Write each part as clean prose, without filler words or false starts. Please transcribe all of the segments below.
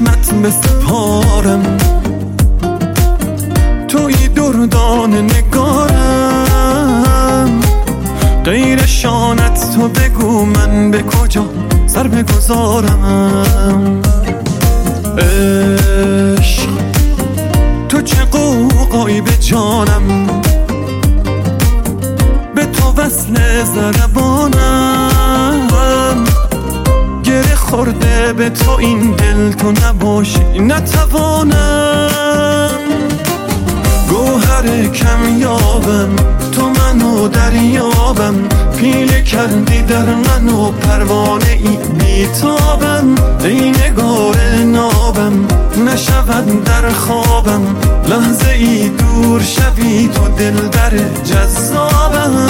چشمت بسپارم، توی دردان نگارم. غیر شانت تو بگو من به کجا سر بگذارم. عشق تو چه قوقایی به جانم، به تو وصل ضربانم. گره خورده به تو این دل، تو نباشی نتوانم. گوهر کمیابم، تو منو دریابم. پیله کردی در منو پروانه ای بیتابم. ای نگار نابم، نشود در خوابم. لحظه ای دور شوی تو دلبر جذابم.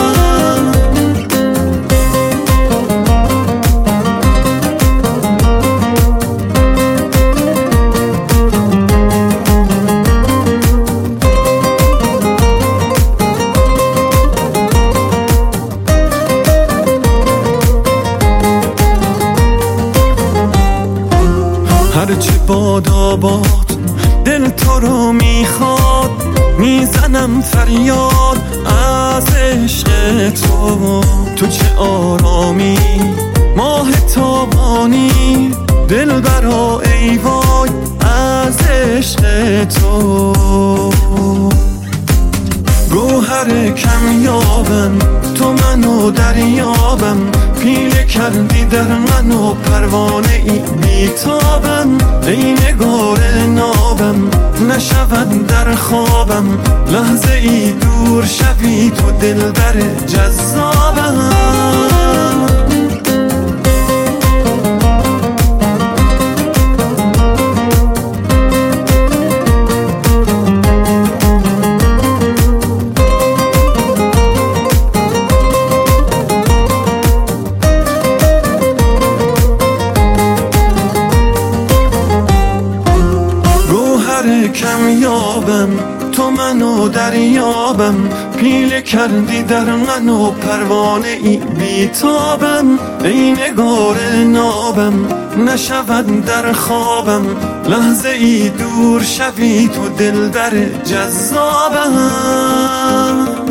هرچه بادا باد دل تو رو میخواد، میزنم فریاد از عشق تو. تو چه آرامی ماه تابانی، دل برا ای وای از عشق تو. گوهر کمیابم، تو منو دریابم. پیله کردی در منو پروانه ای بیتابم. ای نگار نابم، نشود در خوابم. لحظه ای دور شوی تو دلبر جذابم. کمیابم، تو منو دریابم. پیله کردی در منو پروانه ای بیتابم. ای نگار نابم، نشود در خوابم. لحظه ای دور شوی تو دلبر جذابم.